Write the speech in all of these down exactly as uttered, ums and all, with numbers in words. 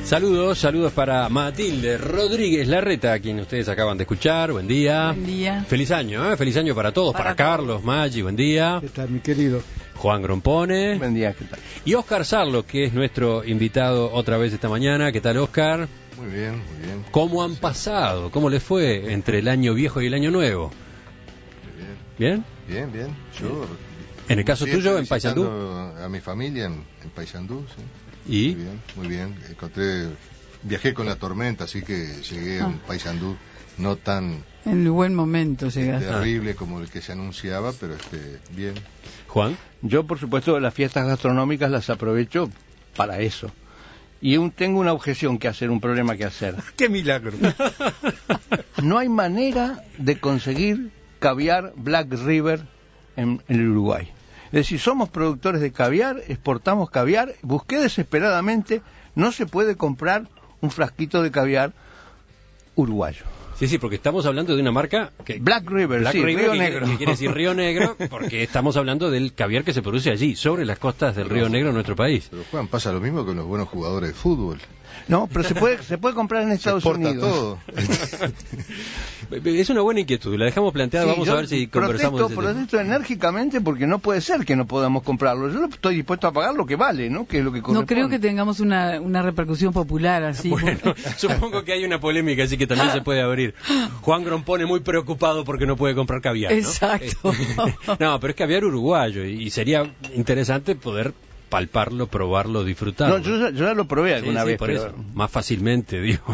Saludos, saludos para Matilde Rodríguez Larreta, a quien ustedes acaban de escuchar. Buen día. Buen día. Feliz año, ¿eh? Feliz año para todos, para, para Carlos, todos. Maggi, buen día. ¿Qué tal, mi querido? Juan Grompone. Buen día, ¿qué tal? Y Oscar Sarlo, que es nuestro invitado otra vez esta mañana. ¿Qué tal, Oscar? Muy bien, muy bien. ¿Cómo han pasado? ¿Cómo les fue entre el año viejo y el año nuevo? Bien. ¿Bien? Bien, bien. Yo... En el caso tuyo, en Paysandú. A mi familia en, en Paysandú, sí. ¿Y? Muy bien, muy bien. Encontré, viajé con la tormenta, así que llegué ah. a un Paysandú no tan... En el buen momento llegaste. Terrible ah. como el que se anunciaba, pero este, bien. Juan. Yo, por supuesto, las fiestas gastronómicas las aprovecho para eso. Y un, tengo una objeción que hacer, un problema que hacer. ¡Qué milagro! No hay manera de conseguir caviar Black River en, en el Uruguay. Es decir, somos productores de caviar, exportamos caviar, busqué desesperadamente, no se puede comprar un frasquito de caviar uruguayo. Sí, sí, porque estamos hablando de una marca que... Black River, Black sí, River, Río que, Negro. Que quiere decir Río Negro, porque estamos hablando del caviar que se produce allí, sobre las costas del Río Negro en nuestro país. Pero Juan, pasa lo mismo con los buenos jugadores de fútbol. No, pero se puede se puede comprar en Estados se Unidos. Todo. Es una buena inquietud, la dejamos planteada, sí, vamos a ver si conversamos protesto, de ese protesto tema. enérgicamente porque no puede ser que no podamos comprarlo. Yo estoy dispuesto a pagar lo que vale, ¿no? Que es lo que corresponde. No creo que tengamos una, una repercusión popular así. Bueno, supongo que hay una polémica, así que también se puede abrir. Juan Grompone muy preocupado porque no puede comprar caviar, ¿no? Exacto. No, pero es caviar uruguayo y sería interesante poder palparlo, probarlo, disfrutarlo. No, yo ya, yo ya lo probé alguna sí, sí, vez. Por pero... eso, más fácilmente, digo.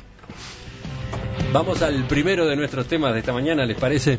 Vamos al primero de nuestros temas de esta mañana, ¿les parece?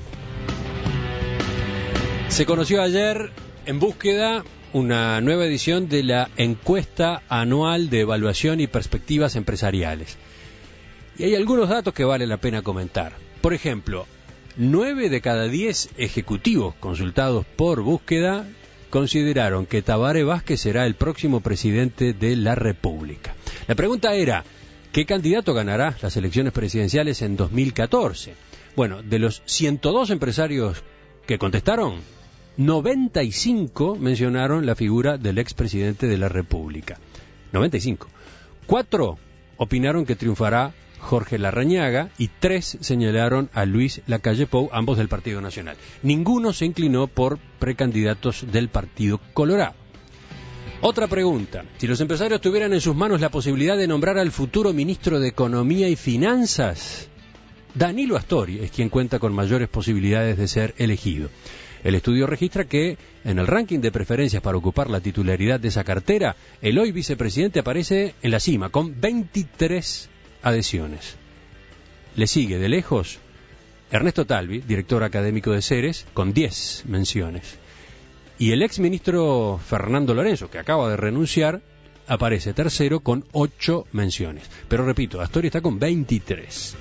Se conoció ayer en Búsqueda una nueva edición de la encuesta anual de evaluación y perspectivas empresariales. Y hay algunos datos que vale la pena comentar. Por ejemplo, nueve de cada diez ejecutivos consultados por Búsqueda consideraron que Tabaré Vázquez será el próximo presidente de la República. La pregunta era, ¿qué candidato ganará las elecciones presidenciales en dos mil catorce? Bueno, de los ciento dos empresarios que contestaron, noventa y cinco mencionaron la figura del expresidente de la República. noventa y cinco. Cuatro opinaron que triunfará Jorge Larrañaga y tres señalaron a Luis Lacalle Pou, ambos del Partido Nacional. Ninguno se inclinó por precandidatos del Partido Colorado. Otra pregunta, si los empresarios tuvieran en sus manos la posibilidad de nombrar al futuro ministro de Economía y Finanzas, Danilo Astori es quien cuenta con mayores posibilidades de ser elegido. El estudio registra que, en el ranking de preferencias para ocupar la titularidad de esa cartera, el hoy vicepresidente aparece en la cima, con veintitrés adhesiones. Le sigue de lejos Ernesto Talvi, director académico de Ceres, con diez menciones. Y el exministro Fernando Lorenzo, que acaba de renunciar, aparece tercero con ocho menciones. Pero repito, Astori está con veintitrés.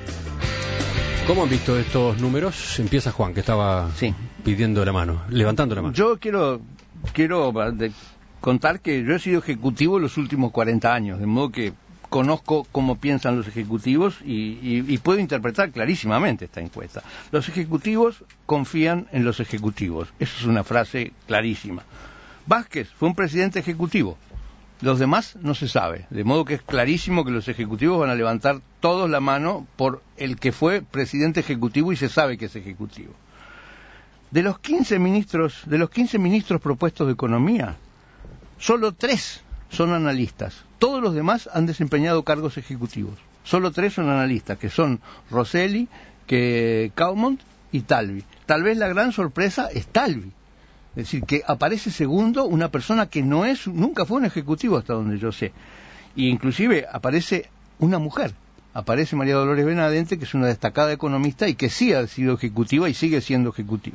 ¿Cómo han visto estos números? Empieza Juan, que estaba sí. pidiendo la mano, levantando la mano. Yo quiero, quiero de, contar que yo he sido ejecutivo los últimos cuarenta años, de modo que conozco cómo piensan los ejecutivos y, y, y puedo interpretar clarísimamente esta encuesta. Los ejecutivos confían en los ejecutivos. Eso es una frase clarísima. Vázquez fue un presidente ejecutivo. Los demás no se sabe. De modo que es clarísimo que los ejecutivos van a levantar todos la mano por el que fue presidente ejecutivo y se sabe que es ejecutivo. De los quince ministros, de los quince ministros propuestos de Economía, solo tres son analistas. Todos los demás han desempeñado cargos ejecutivos. Solo tres son analistas, que son Rosselli, que Caumont y Talvi. Tal vez la gran sorpresa es Talvi. Es decir, que aparece segundo una persona que no es, nunca fue un ejecutivo hasta donde yo sé. Y inclusive aparece una mujer. Aparece María Dolores Benavente, que es una destacada economista y que sí ha sido ejecutiva y sigue siendo ejecutiva.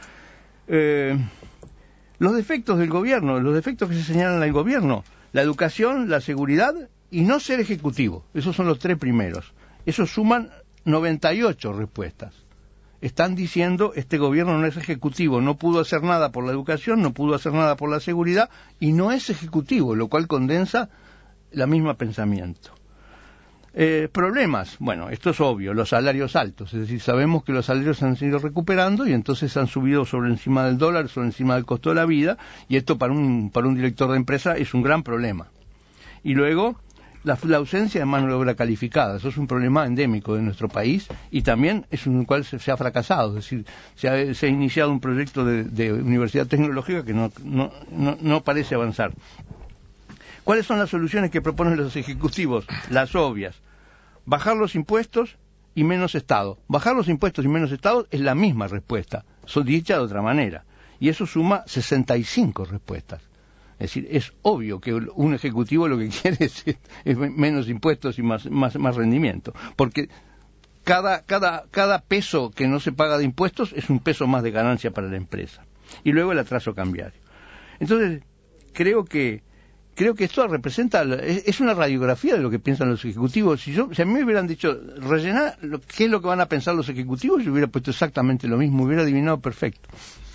Eh, los defectos del gobierno, los defectos que se señalan al gobierno, la educación, la seguridad y no ser ejecutivo. Esos son los tres primeros. Esos suman noventa y ocho respuestas. Están diciendo, este gobierno no es ejecutivo, no pudo hacer nada por la educación, no pudo hacer nada por la seguridad y no es ejecutivo, lo cual condensa el mismo pensamiento. Eh, problemas, bueno, esto es obvio, los salarios altos, es decir, sabemos que los salarios han ido recuperando y entonces han subido sobre encima del dólar, sobre encima del costo de la vida, y esto para un, para un director de empresa es un gran problema. Y luego, la, la ausencia de mano de obra calificada. Eso es un problema endémico de nuestro país y también es un cual se, se ha fracasado. Es decir, se ha, se ha iniciado un proyecto de, de universidad tecnológica que no, no, no, no parece avanzar. ¿Cuáles son las soluciones que proponen los ejecutivos? Las obvias. Bajar los impuestos y menos Estado. Bajar los impuestos y menos Estado es la misma respuesta, son dicha de otra manera. Y eso suma sesenta y cinco respuestas. Es decir, es obvio que un ejecutivo lo que quiere es, es menos impuestos y más, más, más rendimiento. Porque cada, cada, cada peso que no se paga de impuestos es un peso más de ganancia para la empresa. Y luego el atraso cambiario. Entonces, creo que Creo que esto representa, es una radiografía de lo que piensan los ejecutivos. Si, yo, si a mí me hubieran dicho, rellenar lo, qué es lo que van a pensar los ejecutivos, yo hubiera puesto exactamente lo mismo, hubiera adivinado perfecto.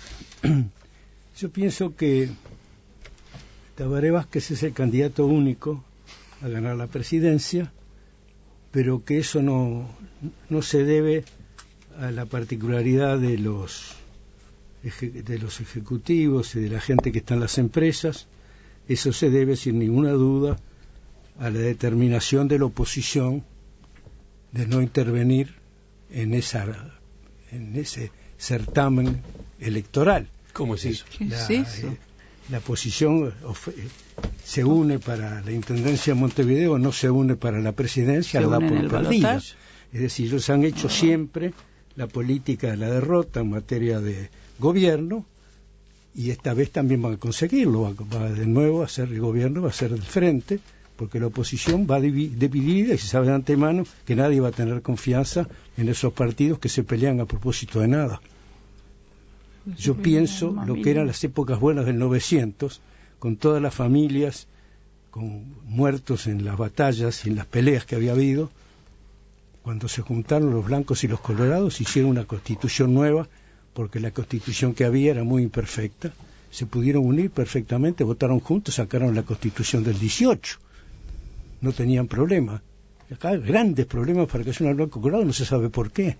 Yo pienso que Tabaré Vázquez es el candidato único a ganar la presidencia, pero que eso no, no se debe a la particularidad de los, de los ejecutivos y de la gente que está en las empresas. Eso se debe, sin ninguna duda, a la determinación de la oposición de no intervenir en esa en ese certamen electoral. ¿Cómo es eso? ¿Qué La, es eso? eh, la oposición of, eh, se une para la Intendencia de Montevideo, no se une para la presidencia, ¿Se la da une en por el perdida. balotaje? Es decir, ellos han hecho siempre la política de la derrota en materia de gobierno, y esta vez también van a conseguirlo, va, va de nuevo a ser el gobierno, va a ser del frente, porque la oposición va dividida y se sabe de antemano que nadie va a tener confianza en esos partidos que se pelean a propósito de nada. Yo pienso lo que eran las épocas buenas del novecientos, con todas las familias, con muertos en las batallas y en las peleas que había habido, cuando se juntaron los blancos y los colorados, hicieron una constitución nueva, porque la constitución que había era muy imperfecta, se pudieron unir perfectamente, votaron juntos, sacaron la constitución del dieciocho, no tenían problema. Acá hay grandes problemas para que sea un blanco colorado, no se sabe por qué,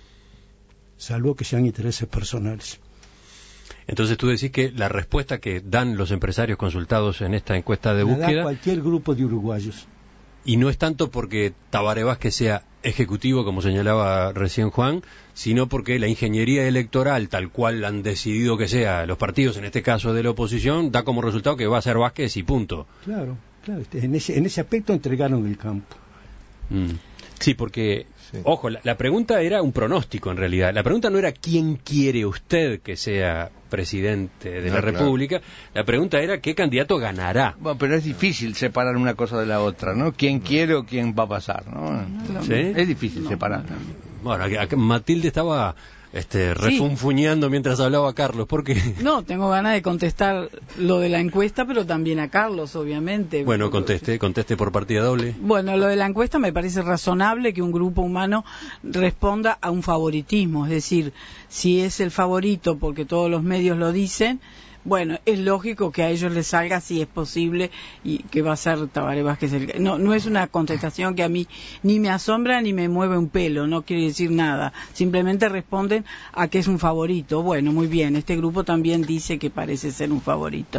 salvo que sean intereses personales. Entonces tú decís que la respuesta que dan los empresarios consultados en esta encuesta de La da búsqueda, cualquier grupo de uruguayos. y no es tanto porque Tabaré Vázquez sea ejecutivo, como señalaba recién Juan, sino porque la ingeniería electoral, tal cual han decidido que sea los partidos, en este caso de la oposición, da como resultado que va a ser Vázquez y punto. Claro, claro, en ese, en ese aspecto entregaron el campo. Mm. Sí, porque, Sí. ojo, la, la pregunta era un pronóstico en realidad. La pregunta no era quién quiere usted que sea presidente de No, la claro. República, la pregunta era qué candidato ganará. Bueno, pero es difícil separar una cosa de la otra, ¿no? ¿Quién quiere o quién va a pasar, no? ¿Sí? Es difícil separar. Bueno, aquí- aquí Matilde estaba este, refunfuñando mientras hablaba Carlos, ¿por qué? No, tengo ganas de contestar lo de la encuesta, pero también a Carlos, obviamente. Bueno, conteste, conteste por partida doble. Bueno, lo de la encuesta me parece razonable que un grupo humano responda a un favoritismo, es decir, si es el favorito porque todos los medios lo dicen, bueno, es lógico que a ellos les salga, si es posible, y que va a ser Tabaré Vázquez el... No, no es una contestación que a mí ni me asombra ni me mueve un pelo, no quiere decir nada. Simplemente responden a que es un favorito. Bueno, muy bien, este grupo también dice que parece ser un favorito.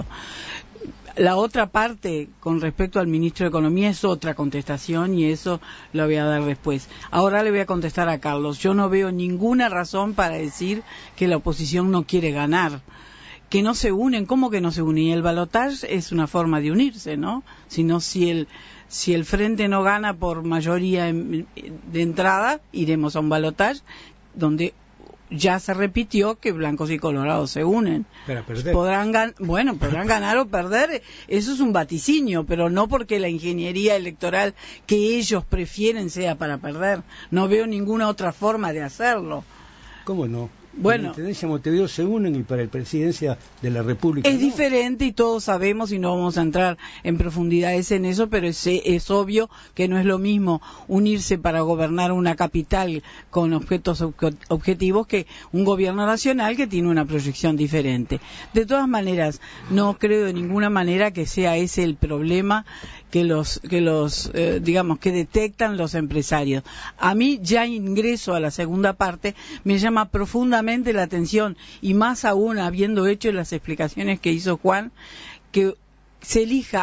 La otra parte, con respecto al ministro de Economía, es otra contestación y eso lo voy a dar después. Ahora le voy a contestar a Carlos. Yo no veo ninguna razón para decir que la oposición no quiere ganar. Que no se unen, ¿cómo que no se unen? Y el balotaje es una forma de unirse, ¿no? Sino si el si el frente no gana por mayoría en, de entrada, iremos a un balotaje donde ya se repitió que blancos y colorados se unen. Para perder. Podrán gan bueno, podrán ganar o perder, eso es un vaticinio, pero no porque la ingeniería electoral que ellos prefieren sea para perder. No veo ninguna otra forma de hacerlo. ¿Cómo no? Bueno. La Intendencia de Montevideo se unen y para la presidencia de la República Es no. diferente y todos sabemos y no vamos a entrar en profundidades en eso, pero es, es obvio que no es lo mismo unirse para gobernar una capital con objetos obje- objetivos que un gobierno nacional que tiene una proyección diferente. De todas maneras, no creo de ninguna manera que sea ese el problema que los que los eh, digamos que detectan los empresarios. A mí, ya ingreso a la segunda parte, me llama profundamente la atención, y más aún habiendo hecho las explicaciones que hizo Juan, que se elija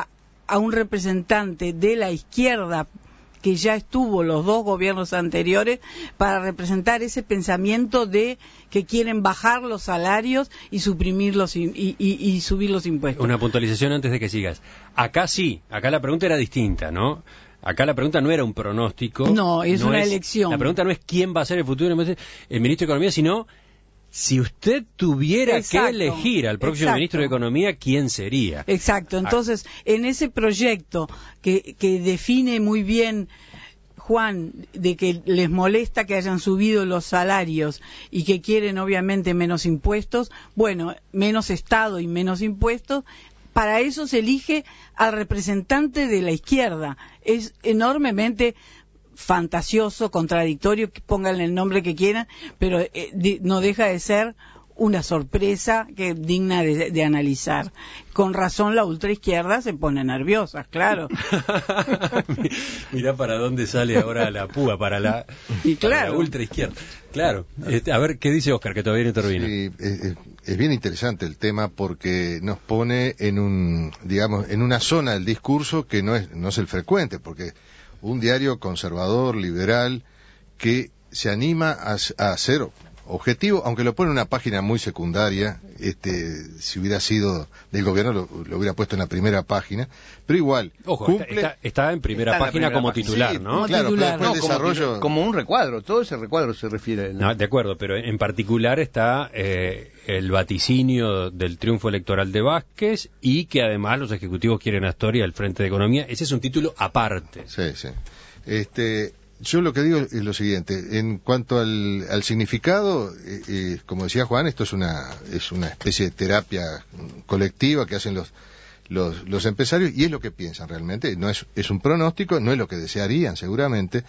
a un representante de la izquierda que ya estuvo los dos gobiernos anteriores para representar ese pensamiento de que quieren bajar los salarios y suprimir los y, y, y subir los impuestos. Una puntualización antes de que sigas. Acá sí, acá la pregunta era distinta, ¿no? Acá la pregunta no era un pronóstico. No, es no una es, elección. La pregunta no es quién va a ser el futuro el ministro de Economía, sino si usted tuviera Exacto, que elegir al próximo exacto. ministro de Economía, ¿quién sería? Exacto, entonces en ese proyecto que, que define muy bien Juan, de que les molesta que hayan subido los salarios y que quieren obviamente menos impuestos, bueno, menos Estado y menos impuestos, para eso se elige al representante de la izquierda. Es enormemente fantasioso, contradictorio, pónganle el nombre que quieran, pero eh, de, no deja de ser una sorpresa que digna de, de analizar. Con razón la ultraizquierda se pone nerviosa, claro. Mirá para dónde sale ahora la púa, para la, y claro. para la ultraizquierda. Claro. Este, a ver, ¿qué dice Oscar, que todavía no intervino? Sí, es, es bien interesante el tema porque nos pone en un, digamos, en una zona del discurso que no es, no es el frecuente, porque un diario conservador, liberal, que se anima a, a hacer objetivo, aunque lo pone en una página muy secundaria, este, si hubiera sido del gobierno lo, lo hubiera puesto en la primera página, pero igual Ojo, cumple... está, está, está en primera está en página primera como página. titular, Sí, ¿no? Como claro, titular. pero después No, el como, desarrollo... como un recuadro, todo ese recuadro se refiere. ¿no? No, de acuerdo, pero en particular está eh, el vaticinio del triunfo electoral de Vázquez y que además los ejecutivos quieren a Astori al frente de Economía. Ese es un título aparte. Sí, sí. Este, yo lo que digo es lo siguiente, en cuanto al, al significado, eh, eh, como decía Juan, esto es una es una especie de terapia colectiva que hacen los los, los empresarios y es lo que piensan realmente, no es es un pronóstico, no es lo que desearían seguramente.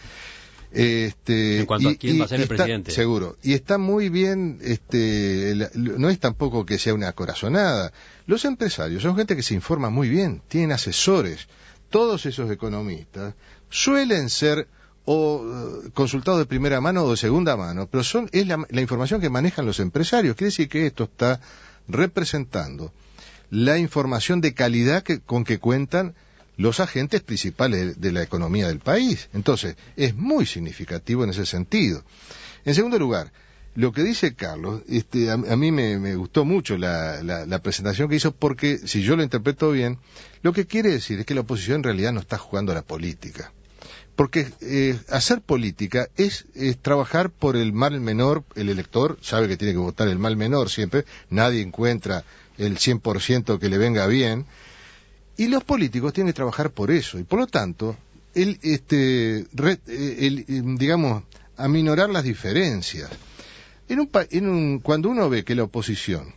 Este, en cuanto y, a quién va a ser el está, presidente. Seguro. Y está muy bien, este, la, no es tampoco que sea una corazonada. Los empresarios son gente que se informa muy bien, tienen asesores. Todos esos economistas suelen ser o uh, consultados de primera mano o de segunda mano, pero son es la, la información que manejan los empresarios. Quiere decir que esto está representando la información de calidad que, con que cuentan los agentes principales de, de la economía del país. Entonces, es muy significativo en ese sentido. En segundo lugar, lo que dice Carlos, este, a, a mí me, me gustó mucho la, la, la presentación que hizo porque, si yo lo interpreto bien, lo que quiere decir es que la oposición en realidad no está jugando a la política. Porque eh, hacer política es, es trabajar por el mal menor. El elector sabe que tiene que votar el mal menor siempre, nadie encuentra el cien por ciento que le venga bien, y los políticos tienen que trabajar por eso, y por lo tanto, el, este, re, el, digamos, aminorar las diferencias. En un, en un, cuando uno ve que la oposición,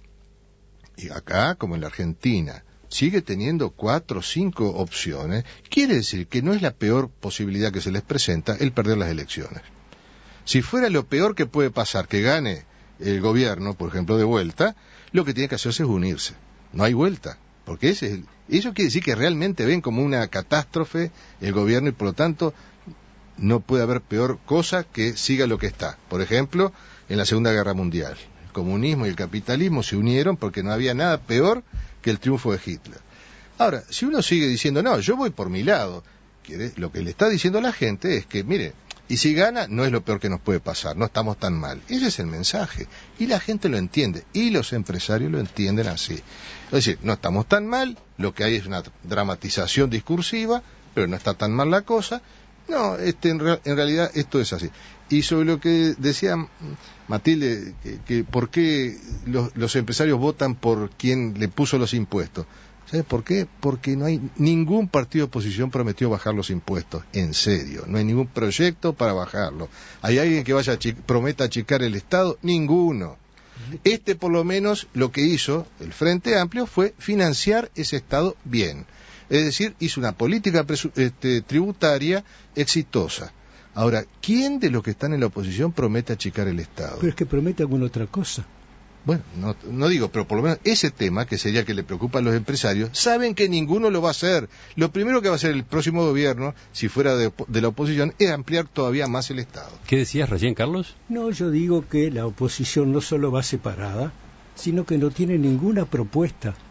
y acá como en la Argentina, sigue teniendo cuatro o cinco opciones, quiere decir que no es la peor posibilidad que se les presenta el perder las elecciones. Si fuera lo peor que puede pasar que gane el gobierno, por ejemplo, de vuelta, lo que tiene que hacerse es unirse. No hay vuelta, porque ese es el, eso quiere decir que realmente ven como una catástrofe el gobierno y por lo tanto no puede haber peor cosa que siga lo que está. Por ejemplo, en la Segunda Guerra Mundial, el comunismo y el capitalismo se unieron porque no había nada peor que el triunfo de Hitler. Ahora, si uno sigue diciendo, no, yo voy por mi lado, quiere, lo que le está diciendo a la gente es que, mire, y si gana, no es lo peor que nos puede pasar, no estamos tan mal. Ese es el mensaje. Y la gente lo entiende, y los empresarios lo entienden así. Es decir, no estamos tan mal, lo que hay es una dramatización discursiva, pero no está tan mal la cosa. No, este, en, re, en realidad esto es así. Y sobre lo que decía Matilde, que, que por qué los, los empresarios votan por quien le puso los impuestos. ¿Sabes por qué? Porque no hay ningún partido de oposición prometió bajar los impuestos, en serio, no hay ningún proyecto para bajarlo. ¿Hay alguien que vaya a chi- prometa achicar el Estado? Ninguno. Este por lo menos lo que hizo el Frente Amplio fue financiar ese Estado bien. Es decir, hizo una política presu- este, tributaria exitosa. Ahora, ¿quién de los que están en la oposición promete achicar el Estado? Pero es que promete alguna otra cosa. Bueno, no, no digo, pero por lo menos ese tema, que sería que le preocupa a los empresarios, saben que ninguno lo va a hacer. Lo primero que va a hacer el próximo gobierno, si fuera de, de la oposición, es ampliar todavía más el Estado. ¿Qué decías recién, Carlos? No, yo digo que la oposición no solo va separada, sino que no tiene ninguna propuesta. Bueno.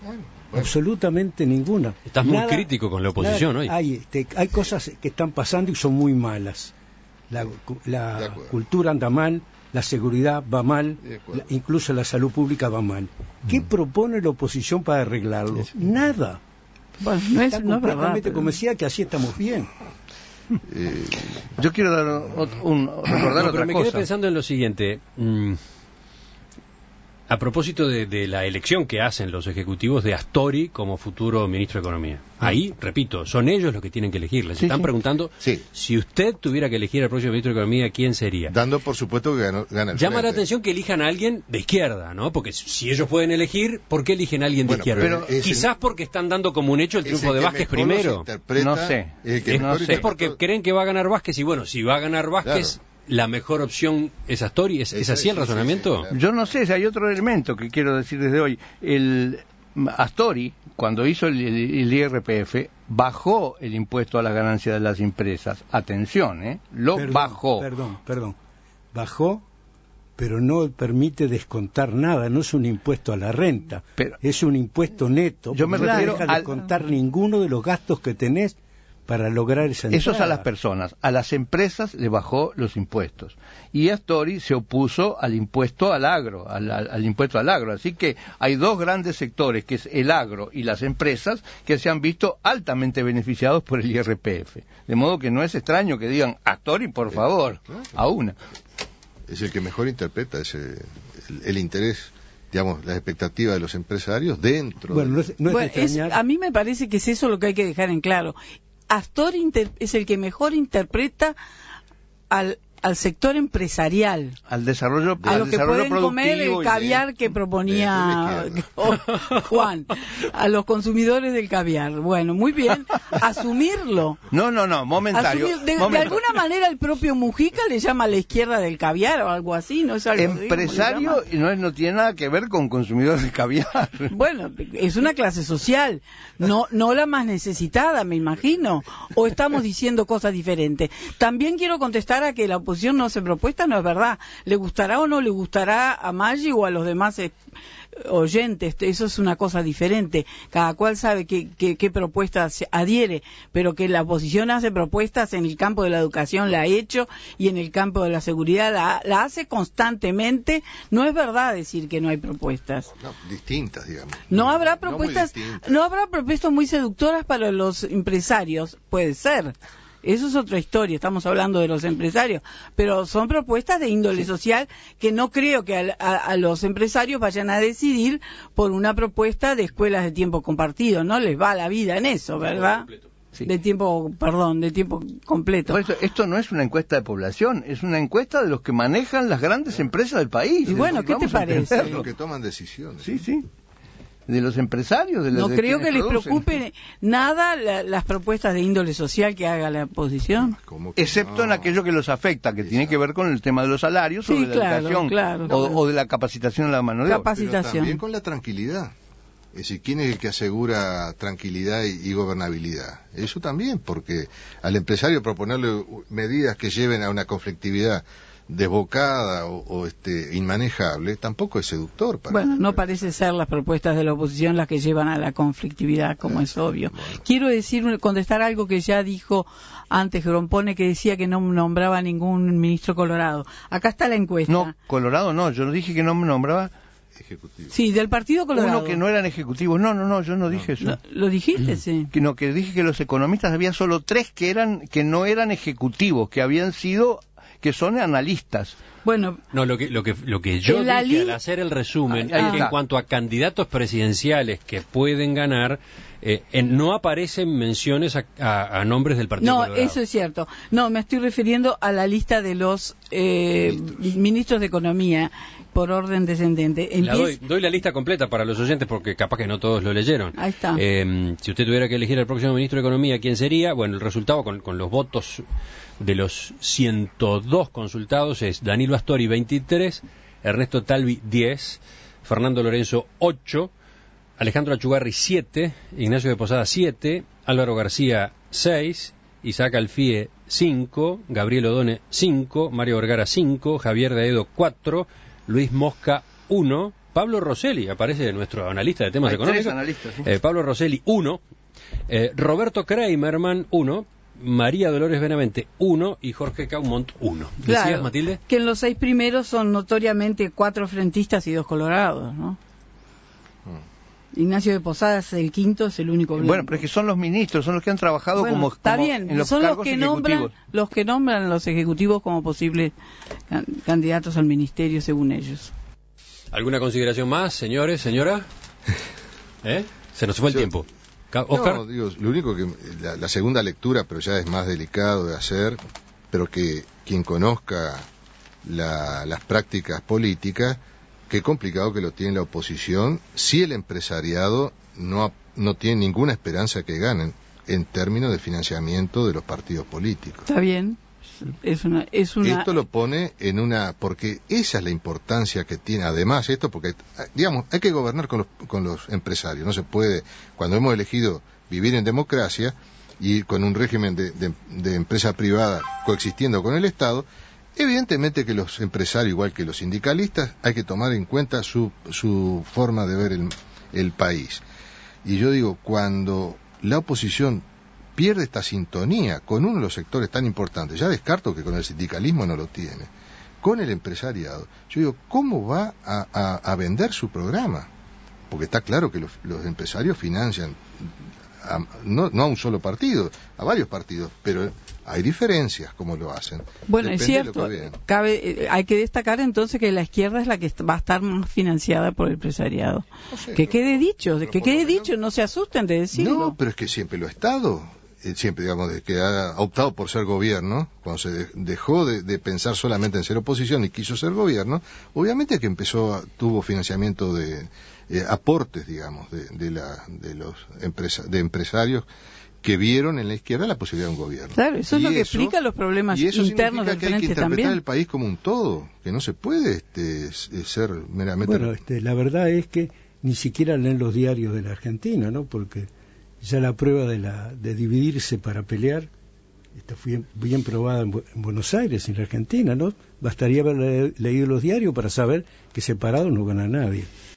absolutamente ninguna. Estás muy Nada, crítico con la oposición nada, hoy. Hay, este, hay cosas que están pasando y son muy malas. La, la cultura anda mal, la seguridad va mal, la, incluso la salud pública va mal. ¿Qué mm. propone la oposición para arreglarlo? Nada. Bueno, no es, Está no es completamente verdad, pero... como decía, que así estamos bien. Eh, yo quiero dar un, un, recordar no, otra pero me cosa. quedé pensando en lo siguiente. Mm, a propósito de, de la elección que hacen los ejecutivos de Astori como futuro ministro de Economía. Ahí, repito, son ellos los que tienen que elegir. Les sí, están sí. preguntando, sí. si usted tuviera que elegir al próximo ministro de Economía, ¿quién sería? Dando por supuesto que gana, gana el Llama frente. la atención que elijan a alguien de izquierda, ¿no? Porque si ellos pueden elegir, ¿por qué eligen a alguien bueno, de izquierda? pero Quizás el, porque están dando como un hecho el triunfo de Vázquez primero. No sé. Es, que es, no sé. es porque creen que va a ganar Vázquez y bueno, si va a ganar Vázquez... Claro. ¿La mejor opción es Astori? ¿Es, ¿es así el razonamiento? Sí, sí, claro. Yo no sé, si hay otro elemento que quiero decir desde hoy. El Astori, cuando hizo el, el, el I R P F, bajó el impuesto a la ganancia de las empresas. Atención, ¿eh? Lo perdón, bajó. Perdón, perdón. Bajó, pero no permite descontar nada. No es un impuesto a la renta. Pero, es un impuesto neto. Yo me refiero no deja de al... descontar ninguno de los gastos que tenés para lograr esa entrada. Eso es a las personas. A las empresas le bajó los impuestos. Y Astori se opuso al impuesto al agro, al, al, al impuesto al agro. Así que hay dos grandes sectores, que es el agro y las empresas, que se han visto altamente beneficiados por el I R P F. De modo que no es extraño que digan, Astori, por favor, claro. a una. Es el que mejor interpreta ese, el, el interés, digamos, las expectativas de los empresarios dentro. Bueno, no es, no es bueno, es, a mí me parece que es eso lo que hay que dejar en claro. Astori inter, es el que mejor interpreta al, al sector empresarial, al desarrollo, a al los que desarrollo pueden comer el caviar de, que proponía de, de Juan, a los consumidores del caviar. Bueno, muy bien, asumirlo. No, no, no, momentario. Asumir, de, momentario. de alguna manera el propio Mujica le llama a la izquierda del caviar o algo así, no es algo empresario y no, no tiene nada que ver con consumidores de caviar. Bueno, es una clase social, no, no la más necesitada, me imagino. O estamos diciendo cosas diferentes. También quiero contestar a que la oposición no hace propuesta, no es verdad. Le gustará o no le gustará a Maggi o a los demás eh, oyentes, eso es una cosa diferente. Cada cual sabe qué, qué, qué propuestas se adhiere, pero que la oposición hace propuestas en el campo de la educación, la ha hecho, y en el campo de la seguridad la, la hace constantemente. No es verdad decir que no hay propuestas. No, distintas, digamos. No, no habrá propuestas, no, no habrá propuestas muy seductoras para los empresarios, puede ser. Eso es otra historia, estamos hablando de los empresarios, pero son propuestas de índole sí. social que no creo que a, a, a los empresarios vayan a decidir por una propuesta de escuelas de tiempo compartido, no les va la vida en eso, ¿verdad? Sí. De tiempo, perdón, de tiempo completo. Por eso, esto no es una encuesta de población, es una encuesta de los que manejan las grandes empresas del país. Y bueno, ¿qué te parece? Los que toman decisiones. Sí, sí. De los empresarios. De no de creo que les producen. preocupe nada la, las propuestas de índole social que haga la oposición. Excepto no? en aquello que los afecta, que Exacto. tiene que ver con el tema de los salarios sí, o de la claro, educación claro, o, claro. o de la capacitación de la mano de obra. Pero también con la tranquilidad. Es decir, ¿quién es el que asegura tranquilidad y, y gobernabilidad? Eso también, porque al empresario proponerle medidas que lleven a una conflictividad desbocada o, o este inmanejable tampoco es seductor para bueno no parece ser las propuestas de la oposición las que llevan a la conflictividad, como eh, es obvio. Bueno. Quiero decir contestar algo que ya dijo antes Grompone, que decía que no nombraba ningún ministro colorado. Acá está la encuesta. No, colorado no, yo dije que no me nombraba ejecutivo. Sí, del Partido Colorado. Uno que no eran ejecutivos. No, no, no, yo no dije no. eso. No, ¿lo dijiste? Mm. Sí. Que no, que dije que los economistas había solo tres que eran que no eran ejecutivos, que habían sido que son analistas. Bueno, no, lo que lo que lo que yo dije li... al hacer el resumen ah, es que en cuanto a candidatos presidenciales que pueden ganar, eh, en, no aparecen menciones a, a, a nombres del Partido no, Colorado. No, eso es cierto. No, me estoy refiriendo a la lista de los eh, ministros. ministros de Economía por orden descendente. La doy, doy la lista completa para los oyentes porque capaz que no todos lo leyeron. Ahí está. Eh, si usted tuviera que elegir al próximo ministro de Economía, ¿quién sería? Bueno, el resultado con, con los votos de los ciento dos consultados es Danilo Astori veintitrés, Ernesto Talvi diez, Fernando Lorenzo ocho, Alejandro Achugarri siete, Ignacio de Posada siete, Álvaro García seis, Isaac Alfie cinco, Gabriel Odone cinco, Mario Vergara cinco, Javier Daedo cuatro, Luis Mosca uno, Pablo Rosselli, aparece nuestro analista de temas Hay económicos. tres analistas, sí. Eh, Pablo Rosselli, uno. Eh, Roberto Kramerman, uno. María Dolores Benavente, uno. Y Jorge Caumont, uno. ¿Decías, Claro, Matilde? que en los seis primeros son notoriamente cuatro frentistas y dos colorados, ¿no? Mm. Ignacio de Posadas, el quinto, es el único blanco. Bueno, pero es que son los ministros, son los que han trabajado Bueno, como, está como bien, en los son los cargos que nombran ejecutivos. los que nombran los ejecutivos como posibles can- candidatos al ministerio según ellos. ¿Alguna consideración más, señores, señora? ¿Eh? Se nos fue el Yo- tiempo. Ca- Oscar. No, digo, lo único que la, la segunda lectura, pero ya es más delicado de hacer, pero que quien conozca la- las prácticas políticas, qué complicado que lo tiene la oposición si el empresariado no, ha- no tiene ninguna esperanza que ganen en términos de financiamiento de los partidos políticos. Está bien, es una, es una Esto lo pone en una, porque esa es la importancia que tiene, además esto, porque, digamos, hay que gobernar con los, con los empresarios, no se puede, cuando hemos elegido vivir en democracia y con un régimen de, de, de empresa privada coexistiendo con el Estado, evidentemente que los empresarios, igual que los sindicalistas, hay que tomar en cuenta su, su forma de ver el, el país. Y yo digo, cuando la oposición pierde esta sintonía con uno de los sectores tan importantes, ya descarto que con el sindicalismo no lo tiene, con el empresariado, yo digo, ¿cómo va a, a, a vender su programa? Porque está claro que los, los empresarios financian a, no, no a un solo partido, a varios partidos, pero hay diferencias como lo hacen. Bueno, Depende es de cierto, lo que vean. cabe, eh, hay que destacar entonces que la izquierda es la que va a estar más financiada por el empresariado. No sé, que pero- quede dicho, pero que por lo quede menos- dicho, no se asusten de decirlo. No, pero es que siempre lo ha estado. Eh, Siempre, digamos, desde que ha optado por ser gobierno, cuando se de- dejó de, de pensar solamente en ser oposición y quiso ser gobierno, obviamente que empezó, a- tuvo financiamiento de eh, aportes, digamos, de, de, la, de los empresa, de empresarios que vieron en la izquierda la posibilidad de un gobierno. Claro, eso es Y lo que explica los problemas y eso internos significa del que hay que frente interpretar también. el país como un todo, que no se puede este, s- eh, ser meramente... Bueno, este, la verdad es que ni siquiera leen los diarios de la Argentina, ¿no? Porque ya la prueba de la de dividirse para pelear esta fue bien, bien probada en, Bu- en Buenos Aires, en la Argentina, ¿no? Bastaría haber le- leído los diarios para saber que separado no gana nadie.